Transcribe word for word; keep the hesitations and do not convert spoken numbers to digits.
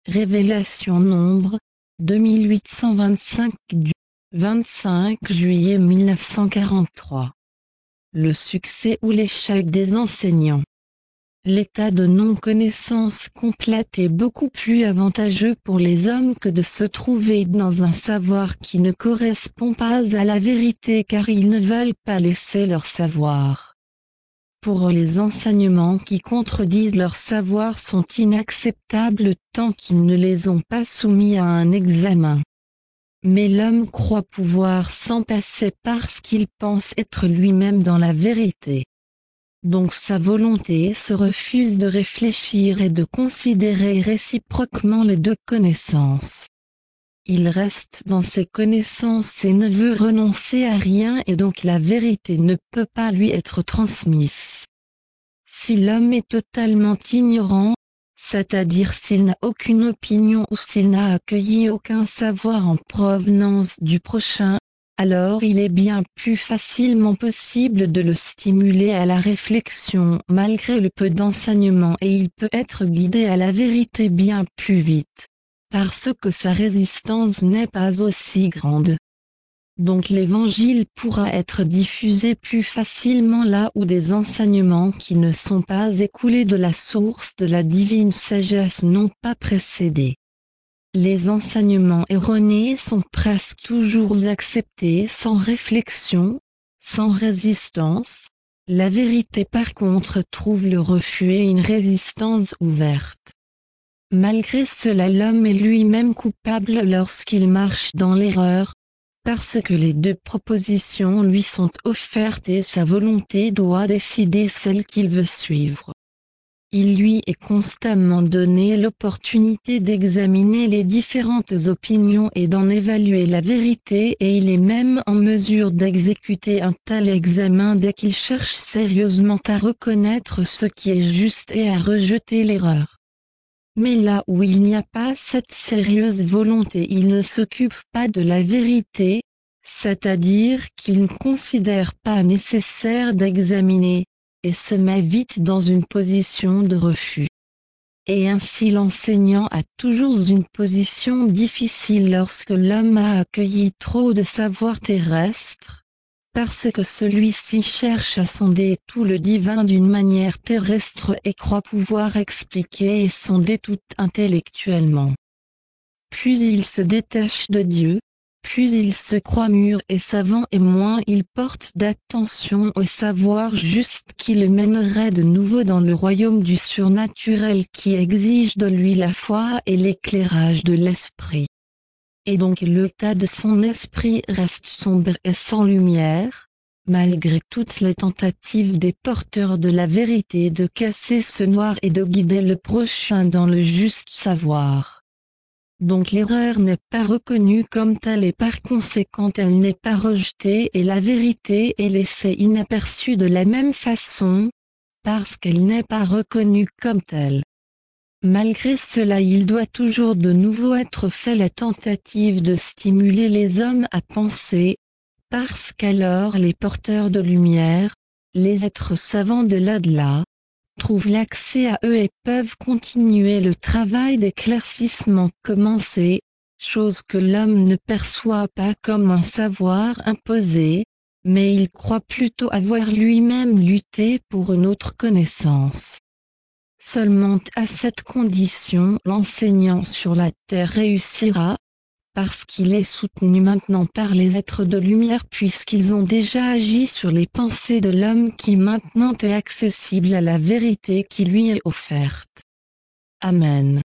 Révélation Nombre, deux mille huit cent vingt-cinq du vingt-cinq juillet mille neuf cent quarante-trois. Le succès ou l'échec des enseignants. L'état de non-connaissance complète est beaucoup plus avantageux pour les hommes que de se trouver dans un savoir qui ne correspond pas à la vérité car ils ne veulent pas laisser leur savoir. Pour eux, les enseignements qui contredisent leur savoir sont inacceptables tant qu'ils ne les ont pas soumis à un examen. Mais l'homme croit pouvoir s'en passer parce qu'il pense être lui-même dans la vérité. Donc sa volonté se refuse de réfléchir et de considérer réciproquement les deux connaissances. Il reste dans ses connaissances et ne veut renoncer à rien et donc la vérité ne peut pas lui être transmise. Si l'homme est totalement ignorant, c'est-à-dire s'il n'a aucune opinion ou s'il n'a accueilli aucun savoir en provenance du prochain, alors il est bien plus facilement possible de le stimuler à la réflexion malgré le peu d'enseignement et il peut être guidé à la vérité bien plus vite, parce que sa résistance n'est pas aussi grande. Donc l'évangile pourra être diffusé plus facilement là où des enseignements qui ne sont pas écoulés de la source de la divine sagesse n'ont pas précédé. Les enseignements erronés sont presque toujours acceptés sans réflexion, sans résistance. La vérité par contre trouve le refus et une résistance ouverte. Malgré cela, l'homme est lui-même coupable lorsqu'il marche dans l'erreur, parce que les deux propositions lui sont offertes et sa volonté doit décider celle qu'il veut suivre. Il lui est constamment donné l'opportunité d'examiner les différentes opinions et d'en évaluer la vérité et il est même en mesure d'exécuter un tel examen dès qu'il cherche sérieusement à reconnaître ce qui est juste et à rejeter l'erreur. Mais là où il n'y a pas cette sérieuse volonté, il ne s'occupe pas de la vérité, c'est-à-dire qu'il ne considère pas nécessaire d'examiner, et se met vite dans une position de refus. Et ainsi l'enseignant a toujours une position difficile lorsque l'homme a accueilli trop de savoir terrestre, parce que celui-ci cherche à sonder tout le divin d'une manière terrestre et croit pouvoir expliquer et sonder tout intellectuellement. Plus il se détache de Dieu, plus il se croit mûr et savant et moins il porte d'attention au savoir juste qui le mènerait de nouveau dans le royaume du surnaturel qui exige de lui la foi et l'éclairage de l'esprit. Et donc l'état de son esprit reste sombre et sans lumière, malgré toutes les tentatives des porteurs de la vérité de casser ce noir et de guider le prochain dans le juste savoir. Donc l'erreur n'est pas reconnue comme telle et par conséquent elle n'est pas rejetée et la vérité est laissée inaperçue de la même façon, parce qu'elle n'est pas reconnue comme telle. Malgré cela, il doit toujours de nouveau être fait la tentative de stimuler les hommes à penser, parce qu'alors les porteurs de lumière, les êtres savants de l'au-delà, trouvent l'accès à eux et peuvent continuer le travail d'éclaircissement commencé, chose que l'homme ne perçoit pas comme un savoir imposé, mais il croit plutôt avoir lui-même lutté pour une autre connaissance. Seulement à cette condition l'enseignant sur la terre réussira, parce qu'il est soutenu maintenant par les êtres de lumière puisqu'ils ont déjà agi sur les pensées de l'homme qui maintenant est accessible à la vérité qui lui est offerte. Amen.